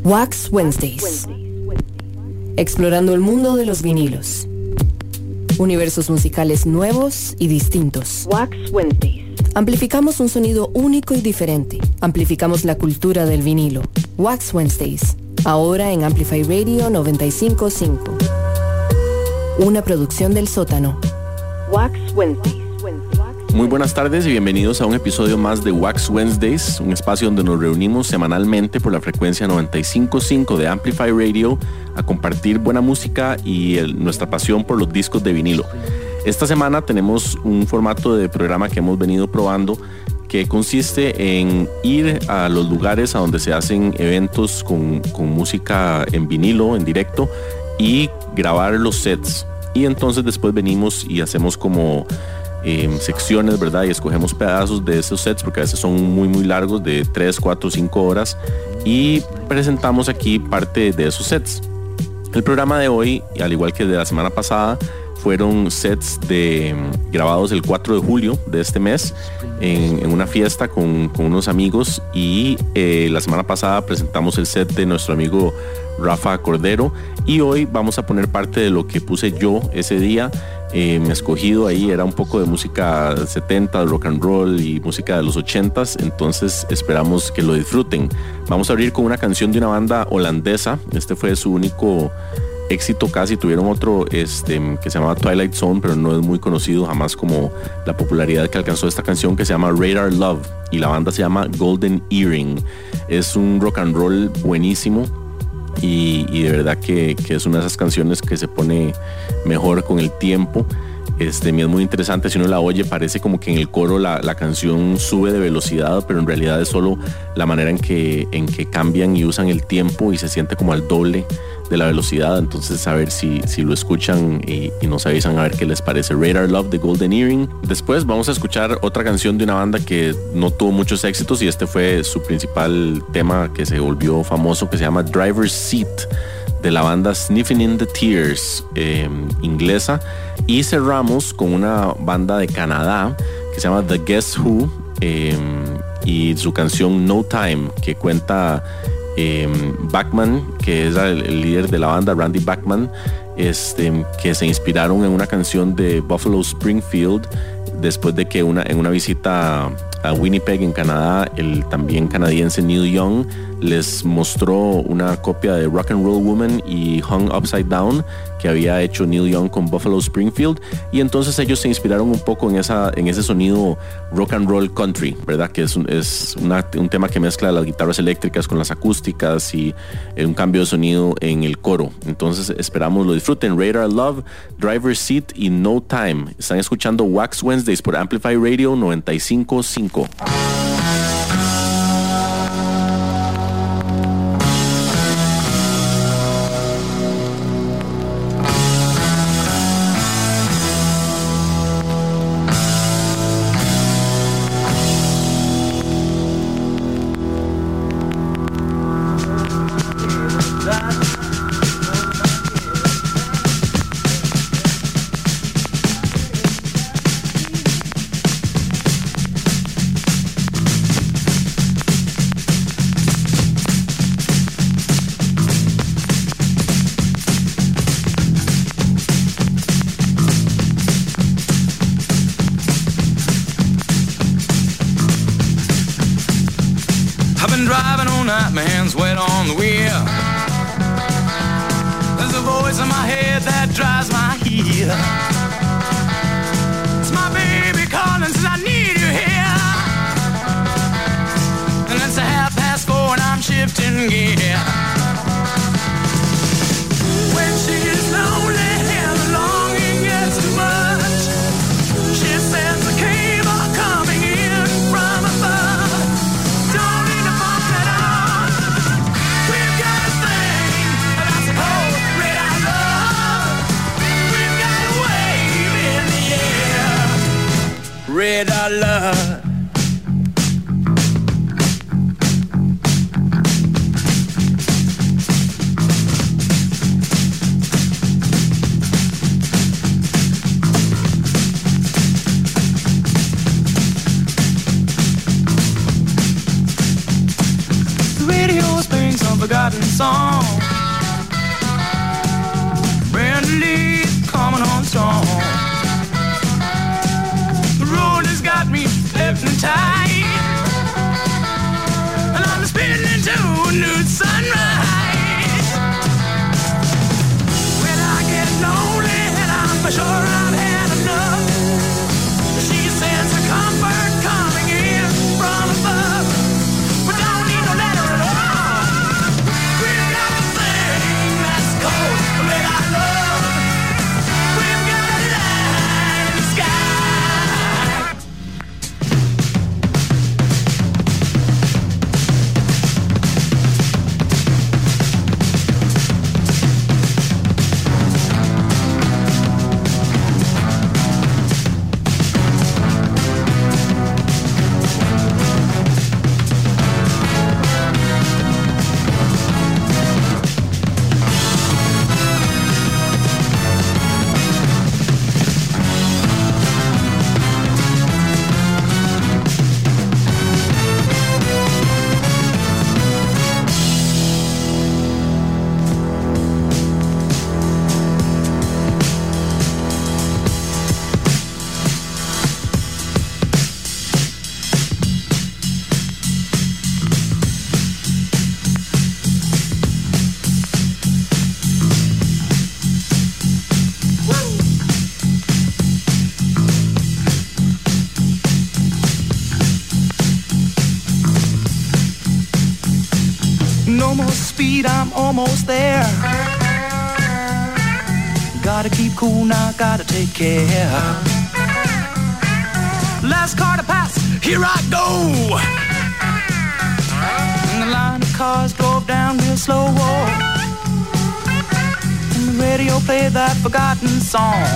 Wax Wednesdays. Explorando el mundo de los vinilos. Universos musicales nuevos y distintos. Wax Wednesdays. Amplificamos un sonido único y diferente. Amplificamos la cultura del vinilo. Wax Wednesdays. Ahora en Amplify Radio 95.5. Una producción del Sótano. Wax Wednesdays. Muy buenas tardes y bienvenidos a un episodio más de Wax Wednesdays, un espacio donde nos reunimos semanalmente por la frecuencia 95.5 de Amplify Radio a compartir buena música y nuestra pasión por los discos de vinilo. Esta semana tenemos un formato de programa que hemos venido probando que consiste en ir a los lugares a donde se hacen eventos con música en vinilo, en directo, y grabar los sets. Y entonces después venimos y hacemos como secciones, ¿verdad? Y escogemos pedazos de esos sets porque a veces son muy largos, de 3, 4, 5 horas, y presentamos aquí parte de esos sets. El programa de hoy, al igual que de la semana pasada, fueron sets grabados el 4 de julio de este mes en una fiesta con unos amigos, y la semana pasada presentamos el set de nuestro amigo Rafa Cordero, y hoy vamos a poner parte de lo que puse yo ese día. Escogido ahí era un poco de música 70, rock and roll y música de los 80s, entonces esperamos que lo disfruten. Vamos a abrir con una canción de una banda holandesa. Este fue su único éxito casi. Tuvieron otro que se llamaba Twilight Zone, pero no es muy conocido jamás como la popularidad que alcanzó esta canción, que se llama Radar Love, y la banda se llama Golden Earring. Es un rock and roll buenísimo y de verdad que es una de esas canciones que se pone mejor con el tiempo. Es muy interesante. Si uno la oye, parece como que en el coro la canción sube de velocidad, pero en realidad es solo la manera en que cambian y usan el tiempo, y se siente como al doble de la velocidad. Entonces a ver si lo escuchan y nos avisan a ver qué les parece. Radar Love de Golden Earring. Después vamos a escuchar otra canción de una banda que no tuvo muchos éxitos, y este fue su principal tema que se volvió famoso, que se llama Driver's Seat, de la banda Sniffing in the Tears, inglesa. Y cerramos con una banda de Canadá que se llama The Guess Who, y su canción No Time, que cuenta Bachman, que es el líder de la banda, Randy Bachman, que se inspiraron en una canción de Buffalo Springfield después de que en una visita a Winnipeg, en Canadá, el también canadiense Neil Young les mostró una copia de Rock and Roll Woman y Hung Upside Down que había hecho Neil Young con Buffalo Springfield, y entonces ellos se inspiraron un poco en ese sonido rock and roll country, ¿verdad? Que es un tema que mezcla las guitarras eléctricas con las acústicas y un cambio de sonido en el coro. Entonces esperamos lo disfruten. Radar Love, Driver's Seat y No Time. Están escuchando Wax Wednesdays por Amplify Radio 95.5. My hands wet on the wheel. There's a voice in my head that drives my heel. It's my baby calling, says I need you here. And it's 4:30 and I'm shifting gear. When she's lonely and the longing gets too much, she sends a cable coming in from above. Don't need to pump that on. We've got a thing that's called radar love. We've got a wave in the air. Radar love. forgotten song. Brand new leaf coming on strong. The road has got me hypnotized, and I'm spinning into a new sunrise. When I get lonely and I'm for sure I've had enough, she sends a comfort coming in from above. We don't need no letter at all. We've got a thing that's cold, red I love. We've got a light in the sky. No more speed, I'm almost there. Gotta keep cool now, gotta take care. Last car to pass, here I go. And the line of cars drove down real slow. And the radio played that forgotten song.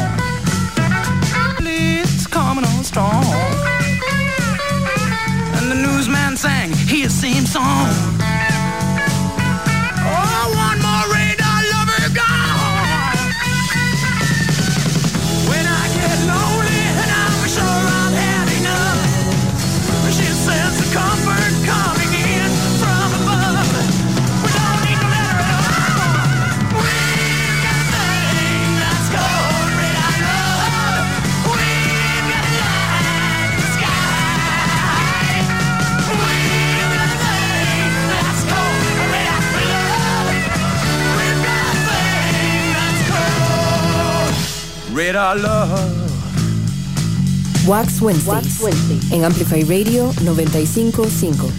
It's coming on strong. And the newsman sang his same song. Oh, one more radar lover gone. When I get lonely and I'm sure I've had enough, she sends the comfort coming in from above. We don't need no letter at all. We've got a thing that's called radar love. We've got a light in the sky. We've got a thing that's called radar love. We've got a thing that's called radar love. Wax Wednesdays, en Amplify Radio 95.5.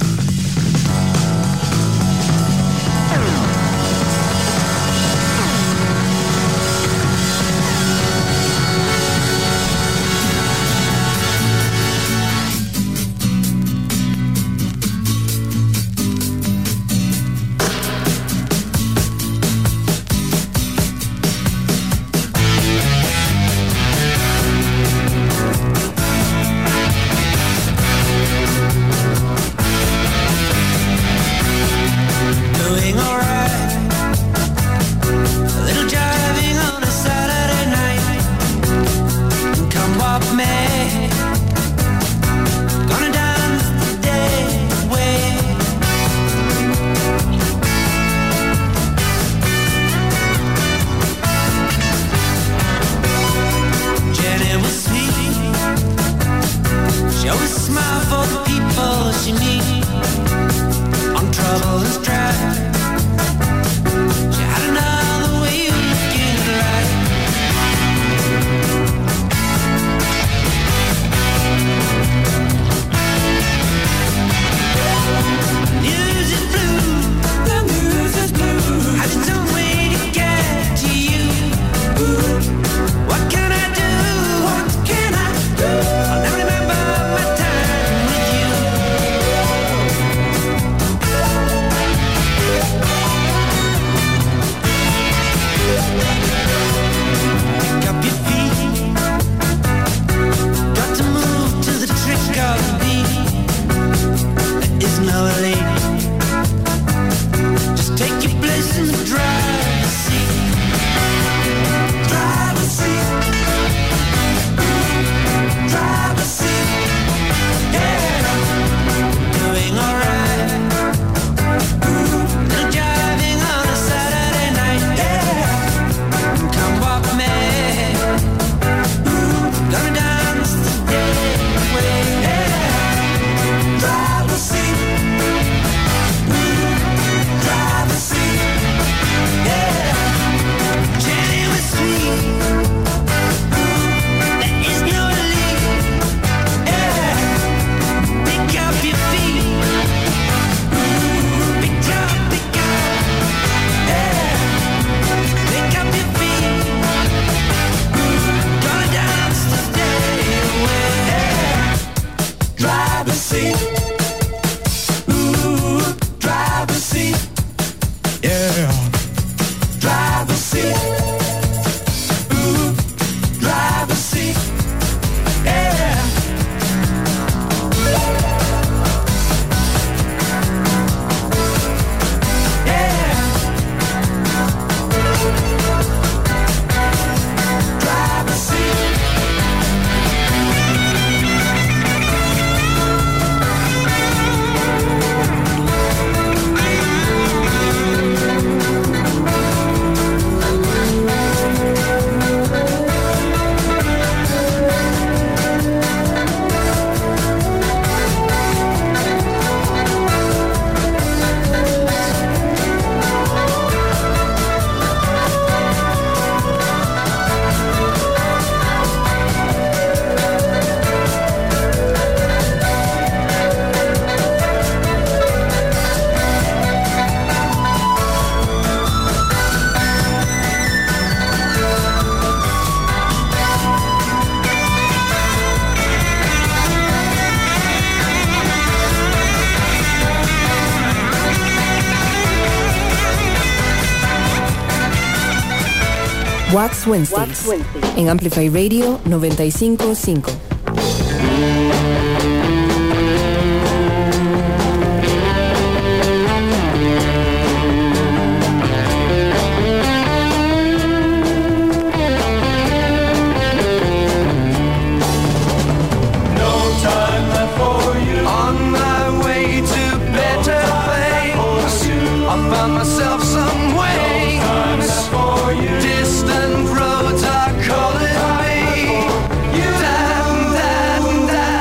seat. Ooh, driver's seat. Yeah. Driver's seat. Ooh, driver's seat. Yeah. Wax Wednesdays en Amplify Radio 95.5. Distant roads are calling me. Da, da, da.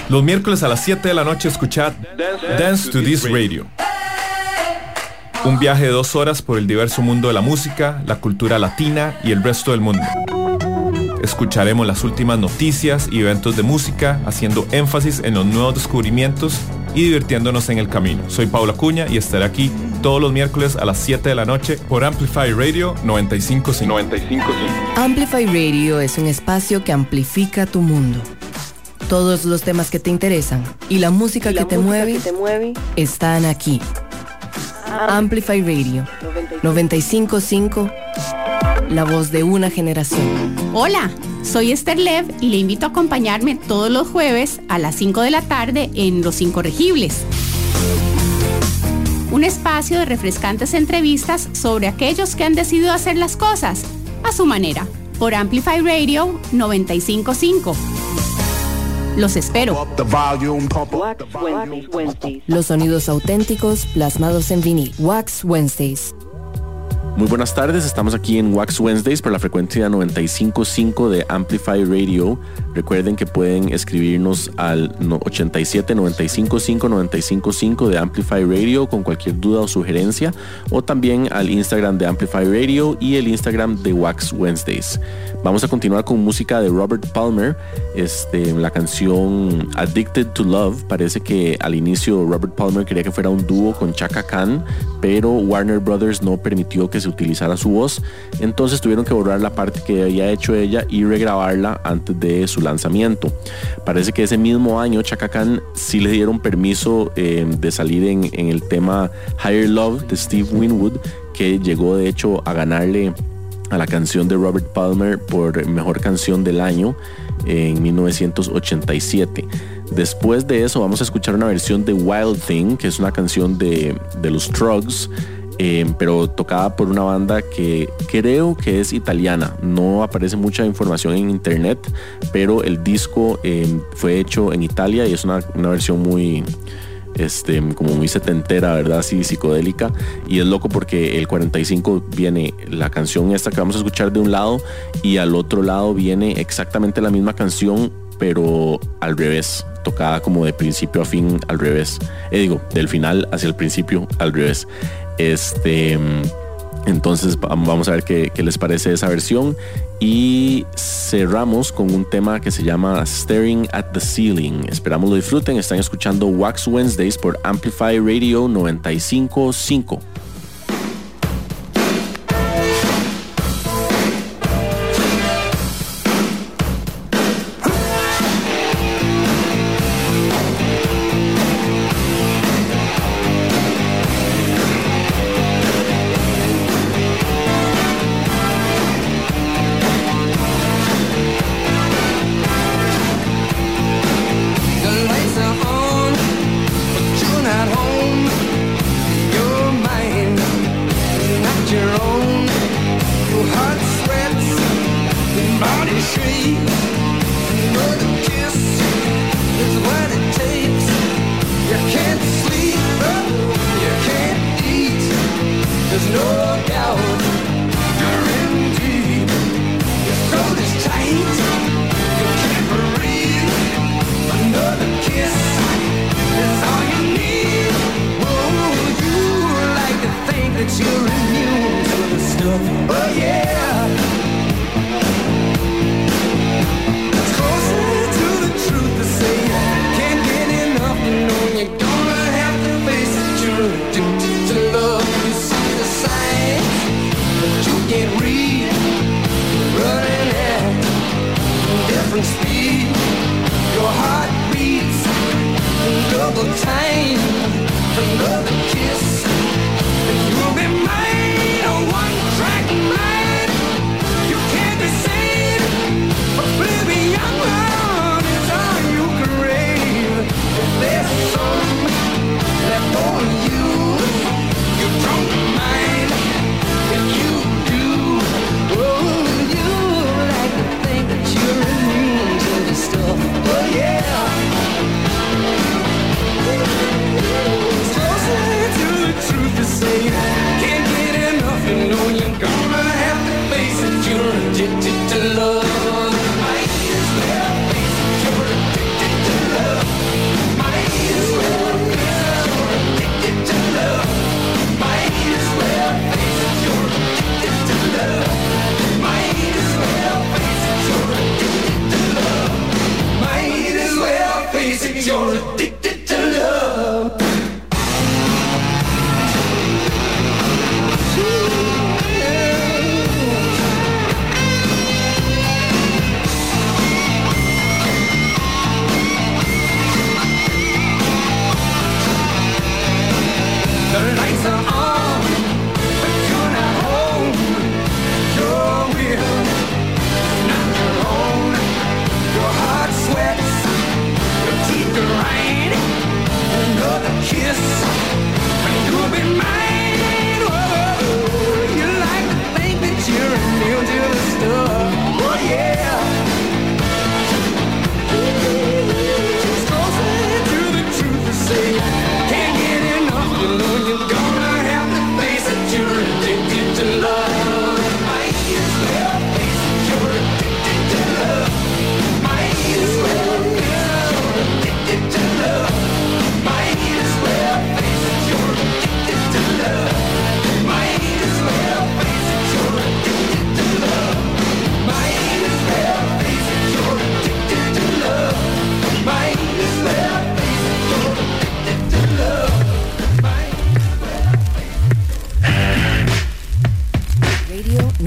Los miércoles a las 7 de la noche escuchad Dance to This Radio. Un viaje de 2 horas por el diverso mundo de la música, la cultura latina y el resto del mundo. Escucharemos las últimas noticias y eventos de música, haciendo énfasis en los nuevos descubrimientos y divirtiéndonos en el camino. Soy Paula Acuña y estaré aquí todos los miércoles a las 7 de la noche por Amplify Radio 95.5. Amplify Radio es un espacio que amplifica tu mundo. Todos los temas que te interesan y la música que te mueve están aquí. Amplify Radio 95.5, la voz de una generación. Hola, soy Esther Lev y le invito a acompañarme todos los jueves a las 5 de la tarde en Los Incorregibles. Un espacio de refrescantes entrevistas sobre aquellos que han decidido hacer las cosas a su manera por Amplify Radio 95.5. Los espero. Los sonidos auténticos plasmados en vinil. Wax Wednesdays. Muy buenas tardes, estamos aquí en Wax Wednesdays por la frecuencia 95.5 de Amplify Radio. Recuerden que pueden escribirnos al 87 955 955 de Amplify Radio con cualquier duda o sugerencia, o también al Instagram de Amplify Radio y el Instagram de Wax Wednesdays. Vamos a continuar con música de Robert Palmer. La canción Addicted to Love. Parece que al inicio Robert Palmer quería que fuera un dúo con Chaka Khan, pero Warner Brothers no permitió que se utilizara su voz, entonces tuvieron que borrar la parte que había hecho ella y regrabarla antes de su lanzamiento. Parece que ese mismo año Chaka Khan sí le dieron permiso de salir en el tema Higher Love de Steve Winwood, que llegó de hecho a ganarle a la canción de Robert Palmer por mejor canción del año en 1987. Después de eso vamos a escuchar una versión de Wild Thing, que es una canción de los Truggs, pero tocada por una banda que creo que es italiana. No aparece mucha información en internet, pero el disco fue hecho en Italia y es una versión muy como muy setentera, ¿verdad? Así psicodélica, y es loco porque el 45 viene la canción esta que vamos a escuchar de un lado y al otro lado viene exactamente la misma canción pero al revés, tocada como de principio a fin al revés, del final hacia el principio al revés. Entonces vamos a ver qué les parece esa versión, y cerramos con un tema que se llama Staring at the Ceiling. Esperamos lo disfruten. Están escuchando Wax Wednesdays por Amplify Radio 95.5. At home, but you're not home. You're mine.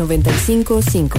95.5.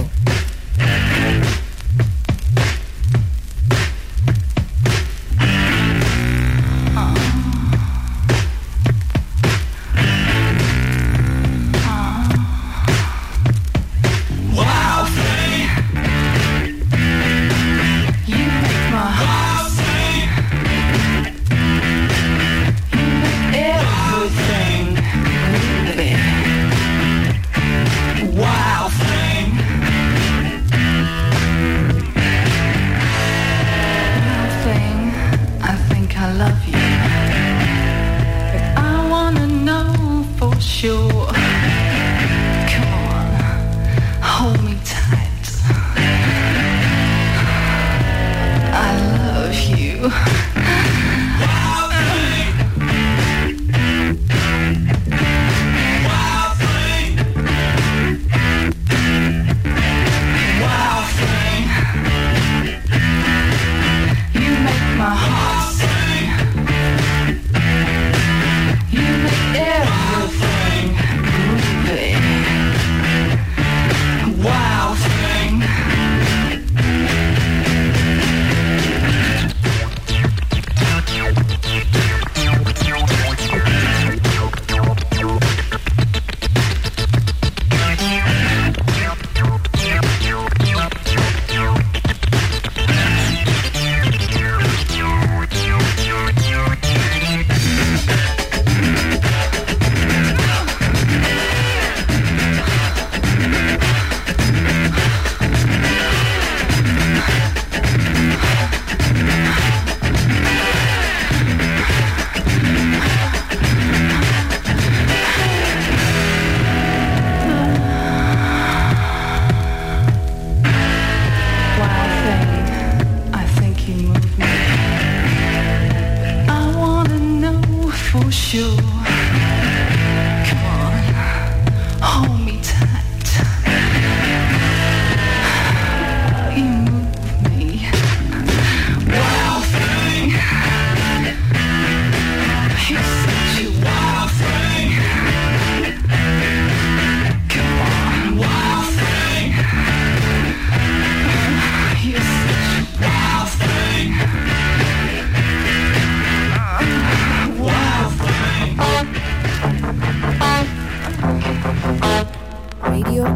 Radio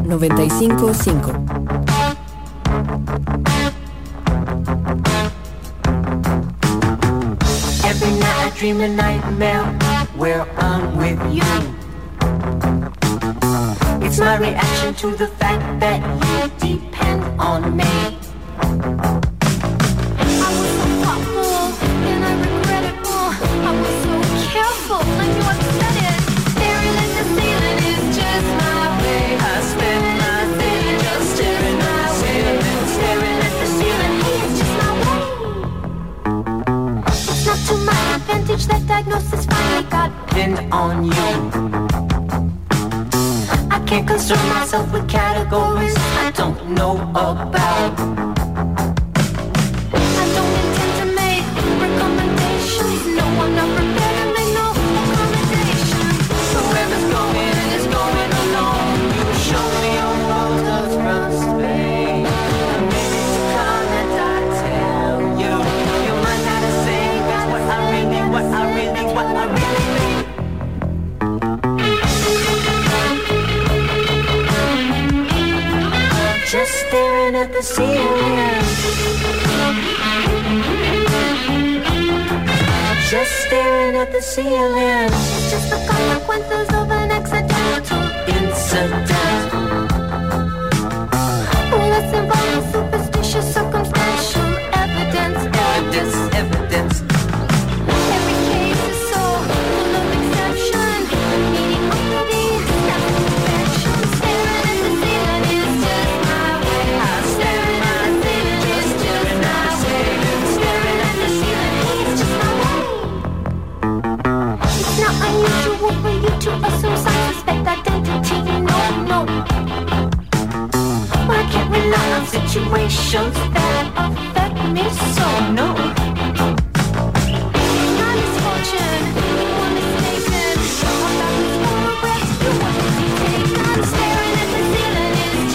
95.5. Every night I dream a nightmare where I'm with you. It's my reaction to the fact that you depend on me. I was so thoughtful and I regret it more. I was so careful and you upset it. Staring at the ceiling is just my way. I spend my day just staring at the ceiling. Staring at the ceiling, hey, it's just my way. It's not to my advantage that diagnosis finally got Pinned on you. I can't concern myself with categories I don't know about. I don't intend to make recommendations. No, I'm not prepared to make no accommodations. Whoever's going is going alone. You show me a world of space. Maybe to come and I tell you. You might not have said that's what I really mean. Just staring at the ceiling. Just staring at the ceiling. It's just the consequences of an accidental Incident. Let's involve superstitious circumstantial evidence. Evidence. Every case is so full of exception, needing already established perfection. Staring at the ceiling is just my way. Staring at the ceiling is just my way. Staring at the ceiling, hey, it's just my way. It's not unusual for you to assume some suspect identity. No. Why can't rely on situations that affect me so? No. My misfortune, you were mistaken. About this photograph, you were hesitating. I'm staring at the ceiling, it's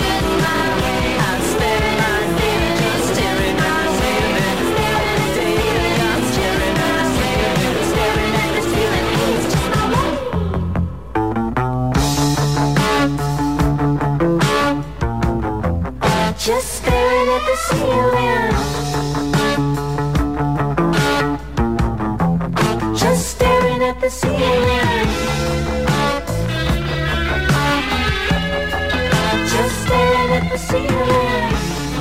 Just staring at the ceiling. Just staring at the ceiling. Just staring at the ceiling.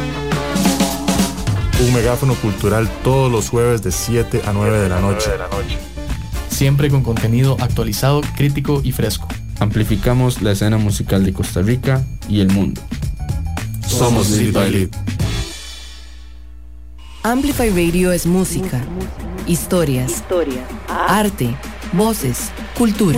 Un megáfono cultural todos los jueves de 7 a 9 de la noche. Siempre con contenido actualizado, crítico y fresco. Amplificamos la escena musical de Costa Rica y el mundo. Somos Lead by Lead. Amplify Radio es música, historias, arte, voces, cultura.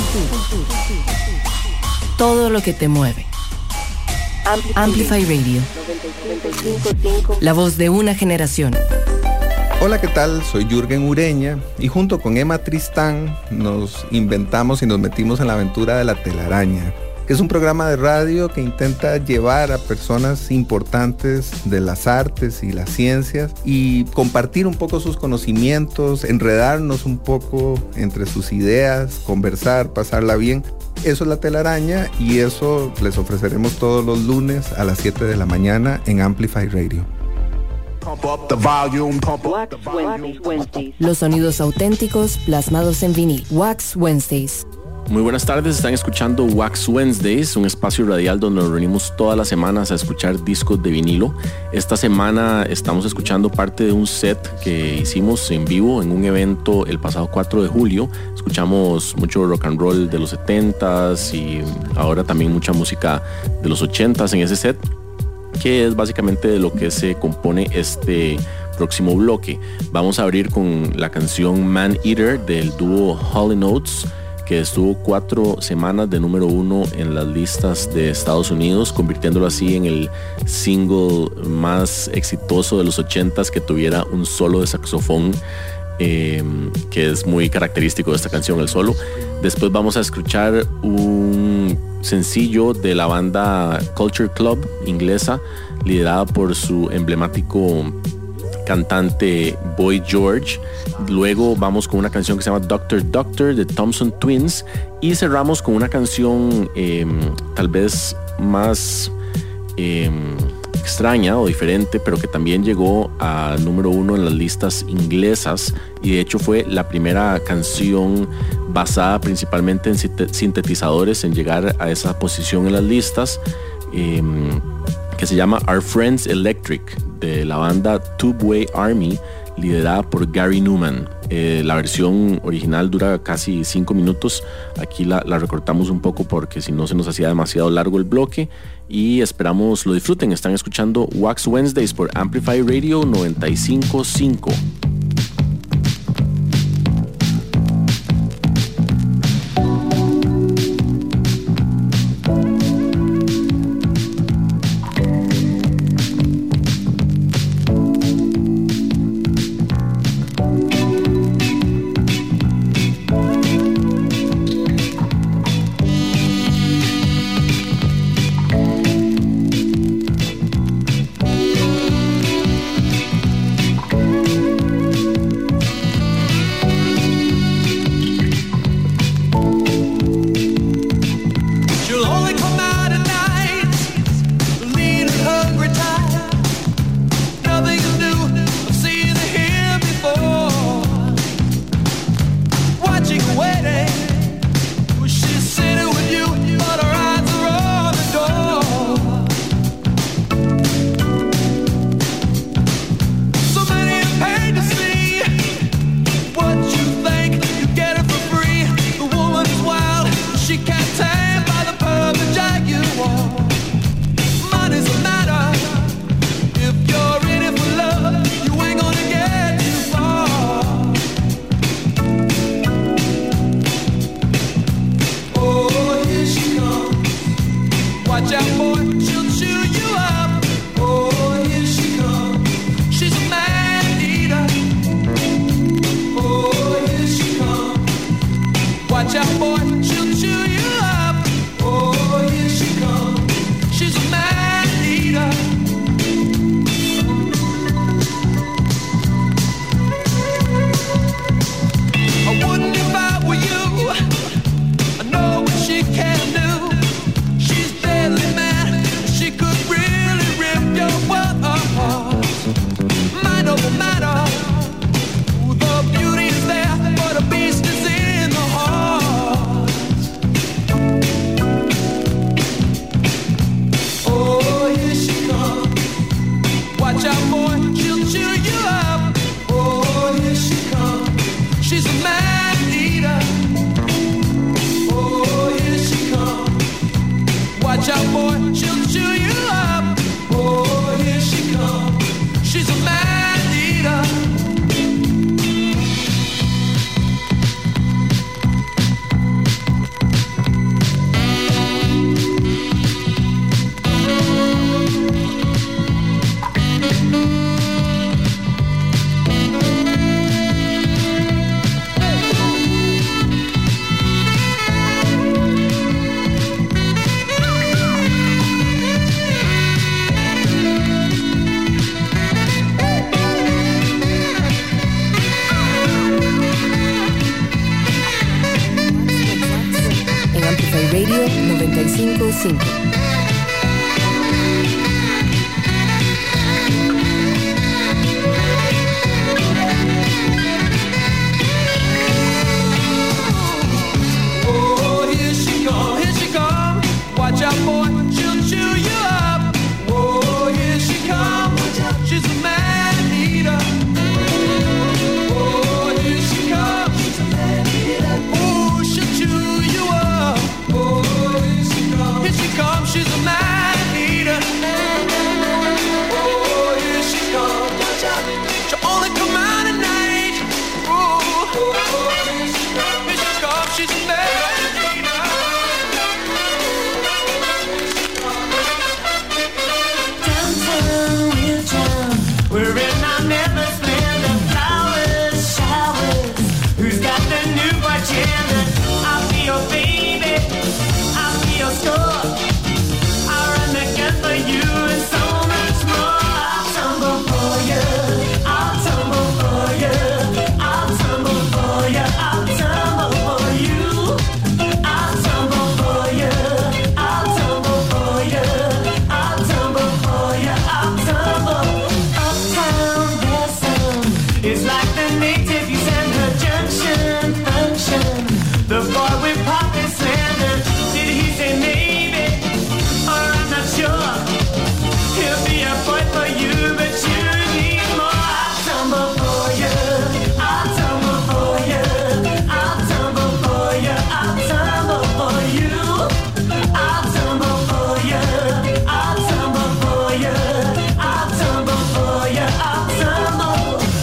Todo lo que te mueve. Amplify Radio. La voz de una generación. Hola, ¿qué tal? Soy Jürgen Ureña y junto con Emma Tristán nos inventamos y nos metimos en la aventura de La Telaraña, que es un programa de radio que intenta llevar a personas importantes de las artes y las ciencias y compartir un poco sus conocimientos, enredarnos un poco entre sus ideas, conversar, pasarla bien. Eso es La Telaraña y eso les ofreceremos todos los lunes a las 7 de la mañana en Amplify Radio. Los sonidos auténticos plasmados en vinil. Wax Wednesdays. Muy buenas tardes, están escuchando Wax Wednesdays, un espacio radial donde nos reunimos todas las semanas a escuchar discos de vinilo. Esta semana estamos escuchando parte de un set que hicimos en vivo en un evento el pasado 4 de julio. Escuchamos mucho rock and roll de los 70s y ahora también mucha música de los 80s en ese set, que es básicamente de lo que se compone este próximo bloque. Vamos a abrir con la canción Man Eater del dúo Hall & Oates, que estuvo 4 semanas de número 1 en las listas de Estados Unidos, convirtiéndolo así en el single más exitoso de los 80s que tuviera un solo de saxofón, que es muy característico de esta canción, el solo. Después vamos a escuchar un sencillo de la banda Culture Club inglesa, liderada por su emblemático cantante Boy George. Luego vamos con una canción que se llama Doctor Doctor de Thompson Twins y cerramos con una canción tal vez más extraña o diferente, pero que también llegó a número 1 en las listas inglesas y de hecho fue la primera canción basada principalmente en sintetizadores en llegar a esa posición en las listas, que se llama Our Friends Electric, de la banda Tubeway Army, liderada por Gary Newman. La versión original dura casi 5 minutos. Aquí la recortamos un poco porque si no se nos hacía demasiado largo el bloque y esperamos lo disfruten. Están escuchando Wax Wednesdays por Amplify Radio 95.5. 95.5. Oh, here she come. Watch out, boy, she'll chew you up. Oh, here she comes. She's a man eater. Oh, here she comes. Oh, she'll chew you up. Oh, here she comes. She's a man eater. Oh, here she comes. She'll only come out at night. Oh, here she comes. She's a man eater. We're in our never splendor, flowers, showers. Who's got the new agenda? I'll be your baby, I'll be your store. I'll run the gun for you and so much more. I'll tumble for you, I'll tumble for you, I'll tumble for you, I'll tumble for you. I'll tumble for you, I'll tumble for you, I'll tumble for you, I'll tumble. Uptown, there's some. It's like the native you send her junction function. The boy with pocket slander. Did he say maybe? Or I'm not sure. He'll be a boy for you, but you need more. I'll tumble for you. I'll tumble for you. I'll tumble for you. I'll tumble for you. I'll tumble for you. I'll tumble for you. I'll tumble for you. I'll tumble.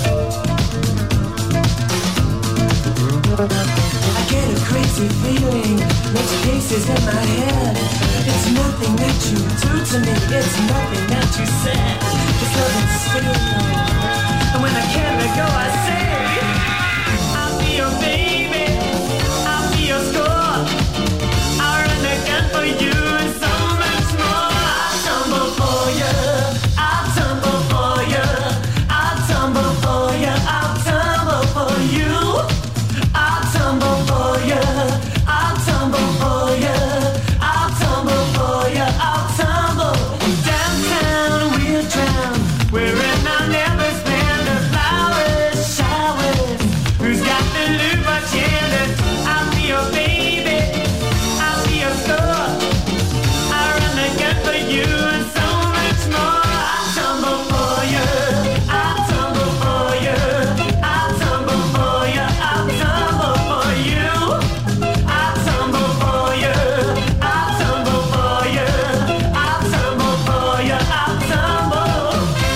I get a crazy feeling, makes pieces in my head. It's nothing that you do to me, it's nothing that you said. Just love and steal. And when I can't let go, I say, I'll be your baby, I'll be your score. I'll run the gun for you and so much more. I'll tumble for you, I'll tumble for you, I'll tumble for you, I'll tumble for you. I'll tumble for you, I'll tumble for you, I'll tumble for you, I'll tumble. Downtown we'll drown, we're in our never splendor, flowers, showers. Who's got the loop agenda? I'll be your baby, I'll be your store. I'll run the gun for you and so much more. I'll tumble for you, I'll tumble for you, I'll tumble for you, I'll tumble for you. I'll tumble for you, I'll tumble for you, I'll tumble for you, I'll tumble.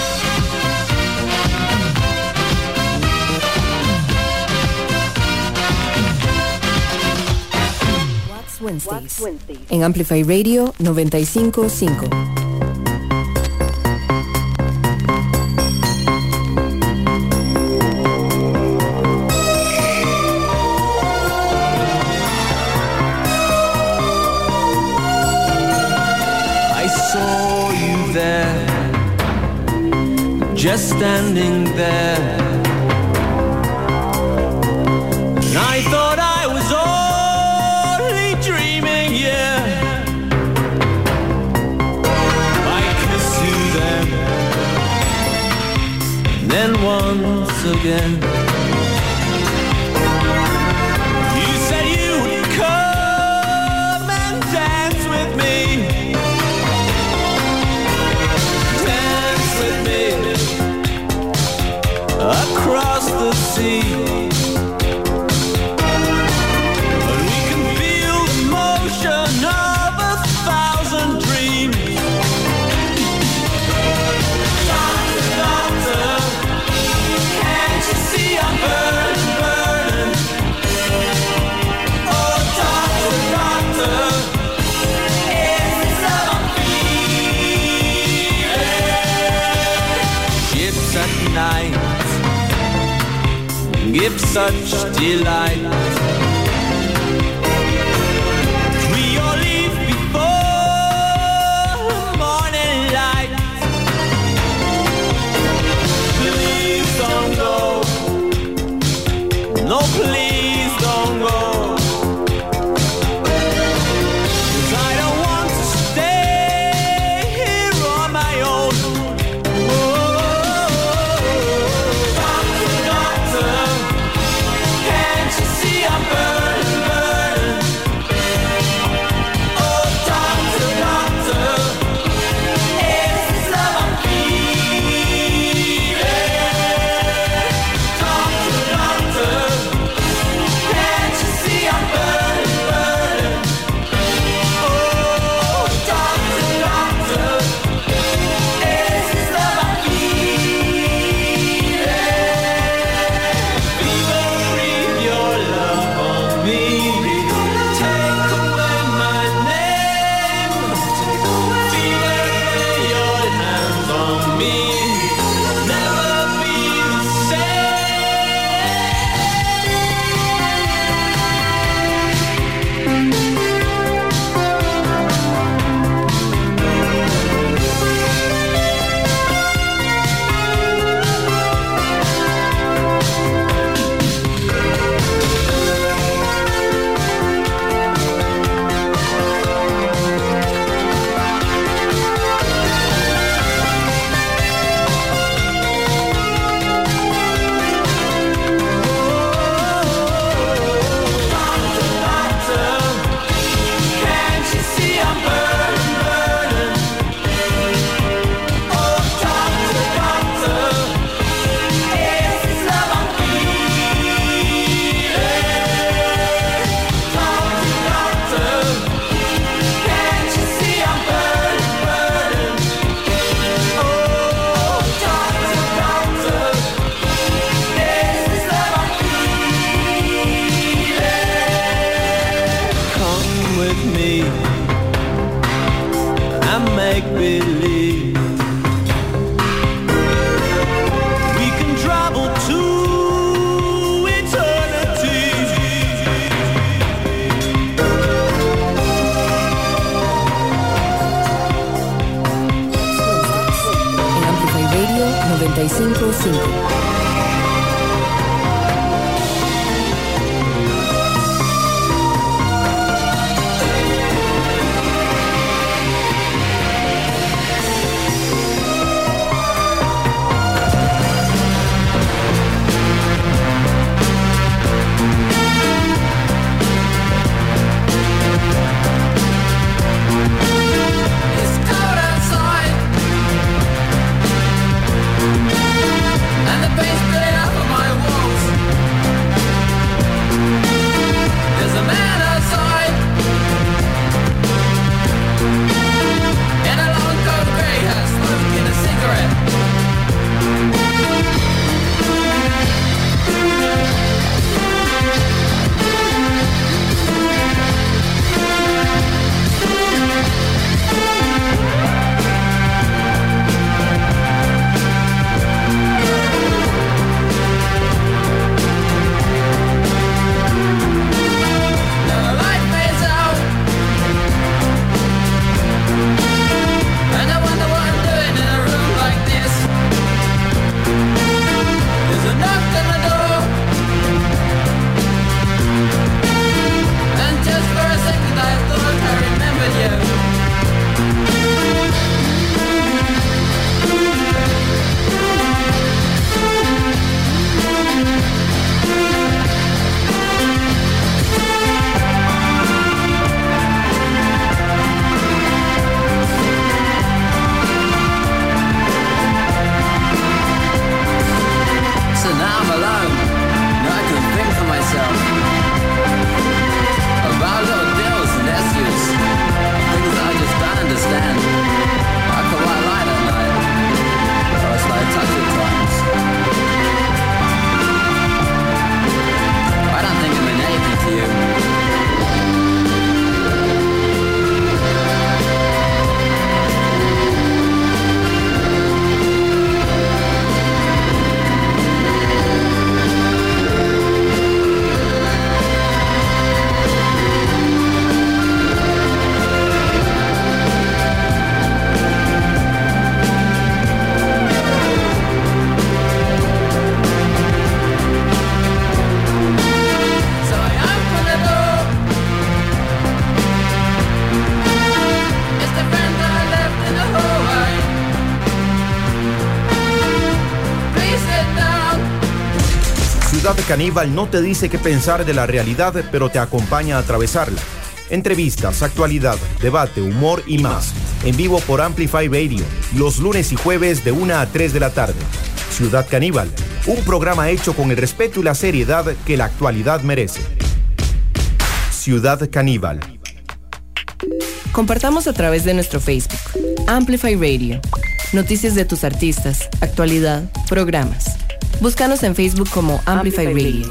Wax Wednesdays. En Amplify Radio 95.5. I saw you there, just standing there. And I thought I was only dreaming, yeah. I kissed you then, then once again. You said you would come and dance with me. Dance with me across the sea. And we can feel the motion of 1,000 dreams. Doctor, doctor, can't you see I'm burning, burning? Oh, doctor, doctor, is this how I'm feeling? Ships at night give such delight. We all leave before morning light. Please don't go. No, please don't go. 'Cause I don't want to 95.5. It's cold outside, and the paint's spilling out of my walls. There's a man outside in a long coat grey hat, smoking a cigarette. Now the light fades out, and I wonder what I'm doing in a room like this. There's a knock on the door, and just for a second I thought I remembered you. So now I'm alone. Now I can think for myself about little deals and issues, things that I just don't understand. Like a white light at night, or a slow touch at times. I don't think I mean anything to you. So I open the door. It's the friend that I left in the hallway. Please sit down. Ciudad Caníbal no te dice qué pensar de la realidad, pero te acompaña a atravesarla. Entrevistas, actualidad, debate, humor y más. En vivo por Amplify Radio, los lunes y jueves de 1 a 3 de la tarde. Ciudad Caníbal, un programa hecho con el respeto y la seriedad que la actualidad merece. Ciudad Caníbal. Compartamos a través de nuestro Facebook, Amplify Radio. Noticias de tus artistas, actualidad, programas. Búscanos en Facebook como Amplify Radio.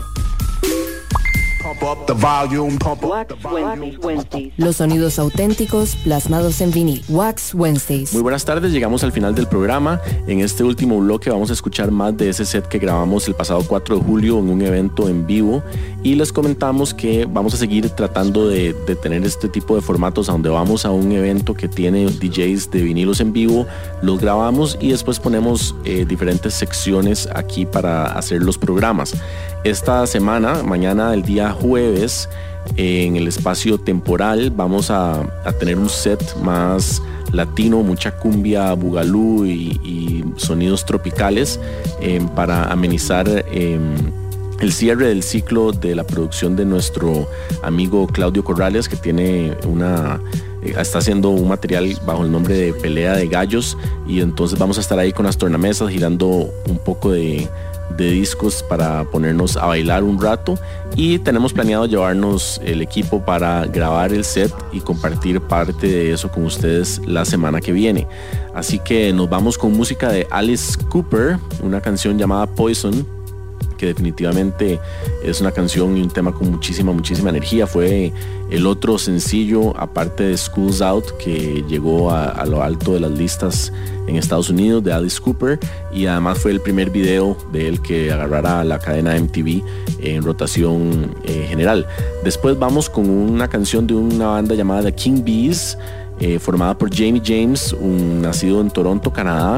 Los sonidos auténticos plasmados en vinil. Wax Wednesdays. Muy buenas tardes, llegamos al final del programa. En este último bloque vamos a escuchar más de ese set que grabamos el pasado 4 de julio en un evento en vivo, y les comentamos que vamos a seguir tratando de tener este tipo de formatos donde vamos a un evento que tiene DJs de vinilos en vivo, los grabamos y después ponemos diferentes secciones aquí para hacer los programas. Esta semana, mañana el día jueves, en el espacio temporal vamos a tener un set más latino, mucha cumbia, bugalú y sonidos tropicales para amenizar el cierre del ciclo de la producción de nuestro amigo Claudio Corrales, que tiene está haciendo un material bajo el nombre de Pelea de Gallos, y entonces vamos a estar ahí con las tornamesas girando un poco de discos para ponernos a bailar un rato, y tenemos planeado llevarnos el equipo para grabar el set y compartir parte de eso con ustedes la semana que viene. Así que nos vamos con música de Alice Cooper, una canción llamada Poison, que definitivamente es una canción y un tema con muchísima energía. Fue el otro sencillo, aparte de School's Out, que llegó a lo alto de las listas en Estados Unidos, de Alice Cooper, y además fue el primer video de él que agarrara la cadena MTV en rotación general. Después vamos con una canción de una banda llamada The King Bees, formada por Jamie James, nacido en Toronto, Canadá,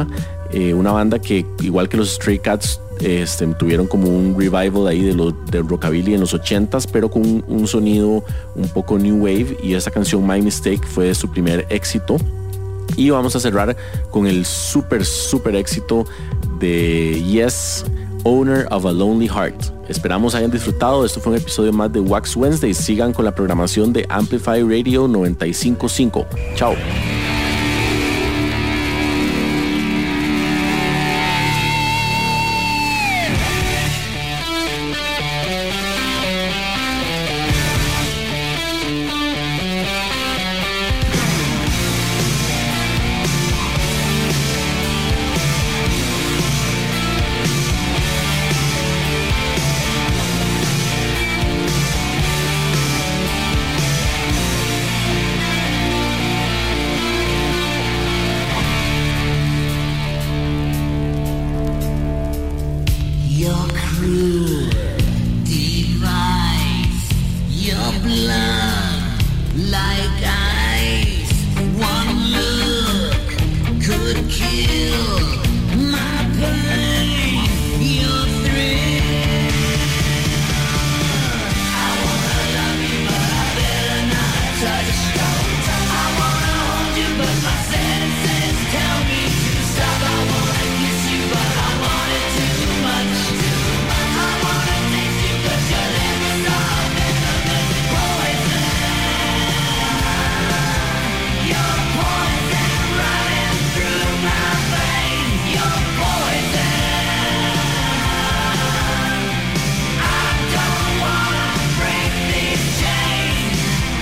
una banda que, igual que los Stray Cats, tuvieron como un revival ahí del rockabilly en los 80s, pero con un sonido un poco new wave, y esa canción My Mistake fue su primer éxito. Y vamos a cerrar con el super éxito de Yes, Owner of a Lonely Heart. Esperamos hayan disfrutado. Esto fue un episodio más de Wax Wednesday. Sigan con la programación de Amplify Radio 95.5. Chao. Your cruel device, your blood like ice. One look could kill my pain. Your thrill. I wanna love you, but I better not touch. I wanna hold you, but my senses tell me to stop. I wanna kiss you, but I want it too much. I wanna taste you, but your lips are venomous poison. You're poison running through my veins. You're poison. I don't wanna break these chains.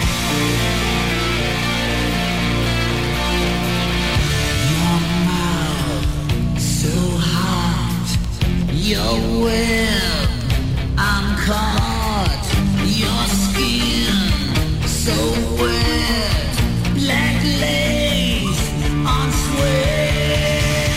Your mouth so hot, your web, I'm caught. Your skin so wet, black lace on sweat.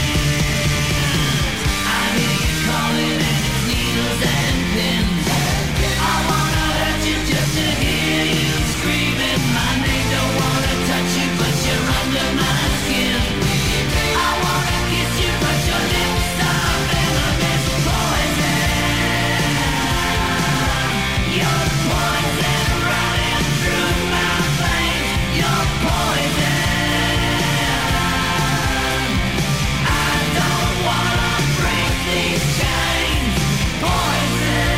I hear you calling and it's needles and pins. I wanna hurt you just to hear you screaming my name. Don't wanna touch you, but you're under my skin. I wanna kiss you, but your lips are venomous poison. You're poison running through my veins. You're poison. I don't wanna break these chains. Poison.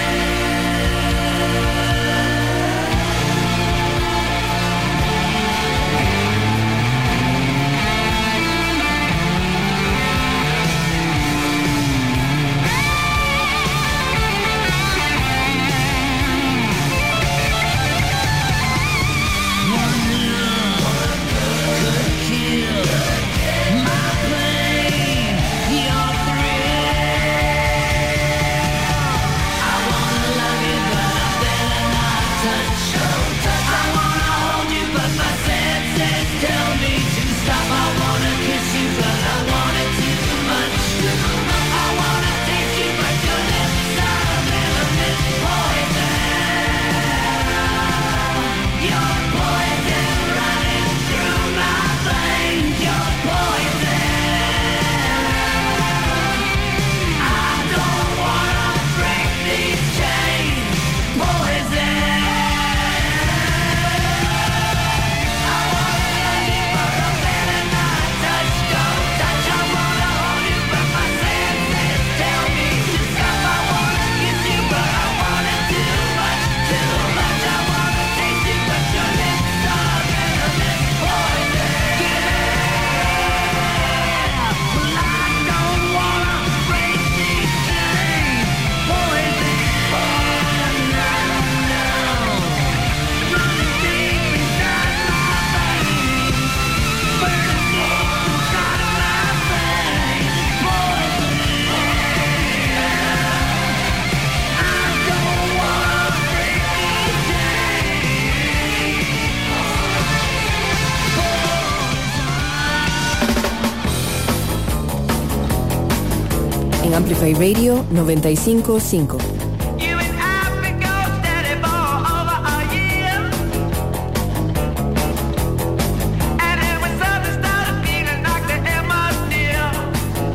En Amplify Radio 95.5. You and I been go steady for over a year, and then when something started feeling like the end was near,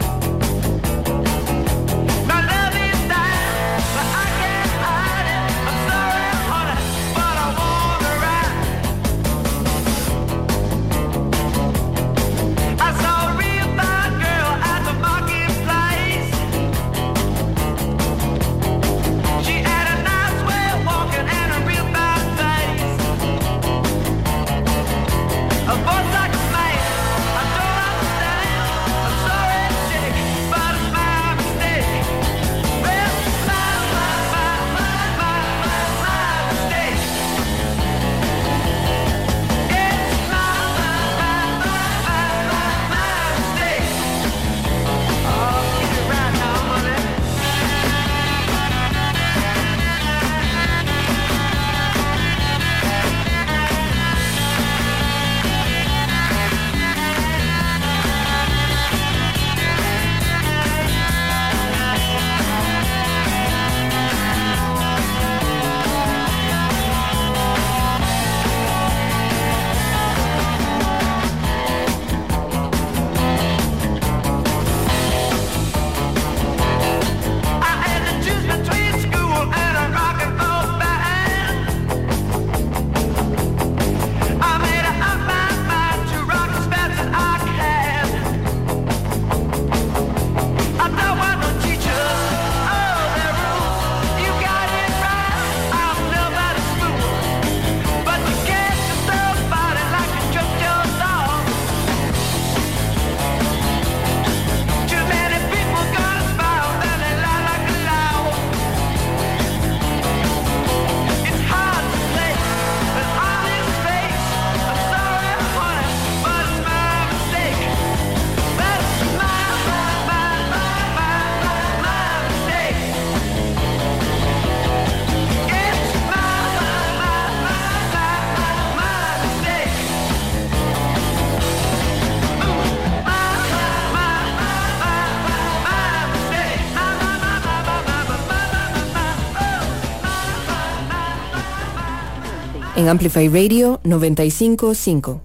en Amplify Radio 95.5.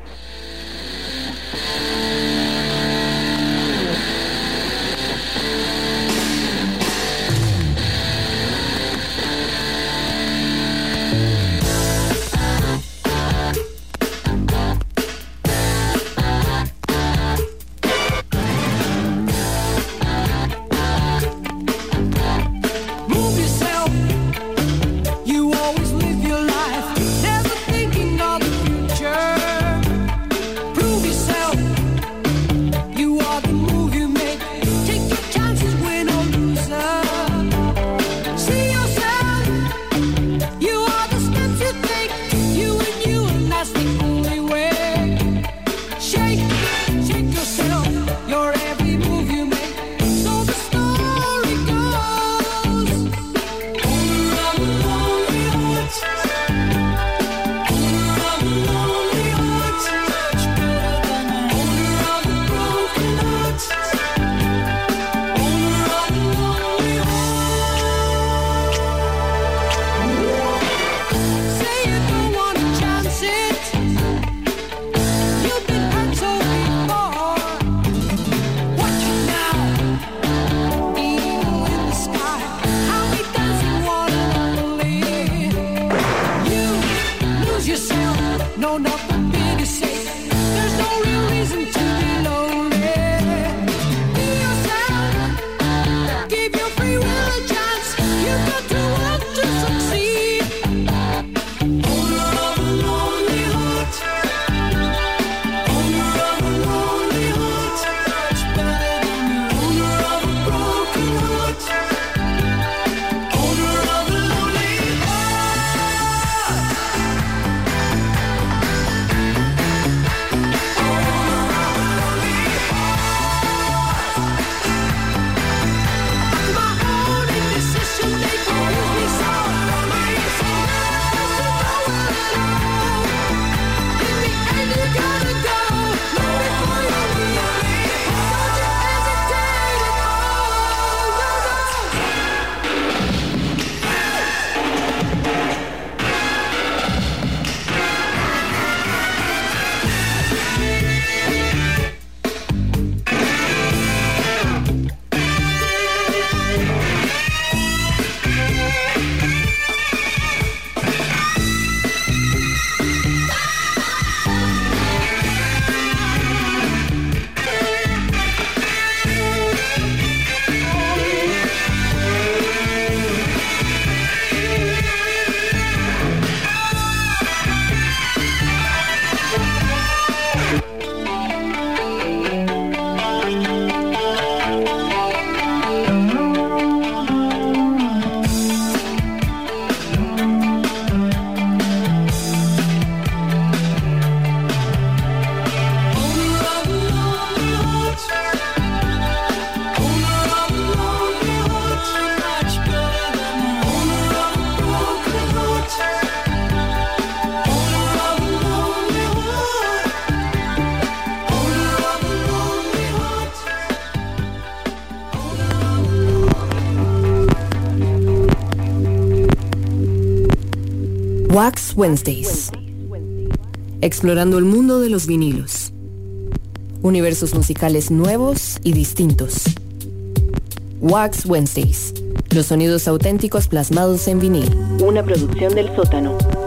Move yourself. You always live your life, never thinking of the future. Prove yourself. You are the move you make. Take your chances, win or loser. See yourself. You are the steps you take. You, and that's the only way. Shake yourself. Your every move you make. So the story goes. Owner of a lonely heart. Owner of a lonely heart. Much better than the owner of a broken heart. Owner of a lonely heart. Say you don't want to chance it. You've been hurt so before. Watch it now. Evil in the sky. How he doesn't want to leave. You lose yourself. No, nothing big to say. There's no real reason to be lonely. Be yourself. Give your free will a chance. You've got to want to succeed. Owner of a lonely heart. Owner of a lonely heart. Much better than the owner of a broken heart. Owner of a lonely my own indecision, they confuse me so. So nervous to know where to go. In the end, you gotta go. Not before you really. Don't you hesitate at Wax Wednesdays. Explorando el mundo de los vinilos. Universos musicales nuevos y distintos. Wax Wednesdays. Los sonidos auténticos plasmados en vinil. Una producción del Sótano.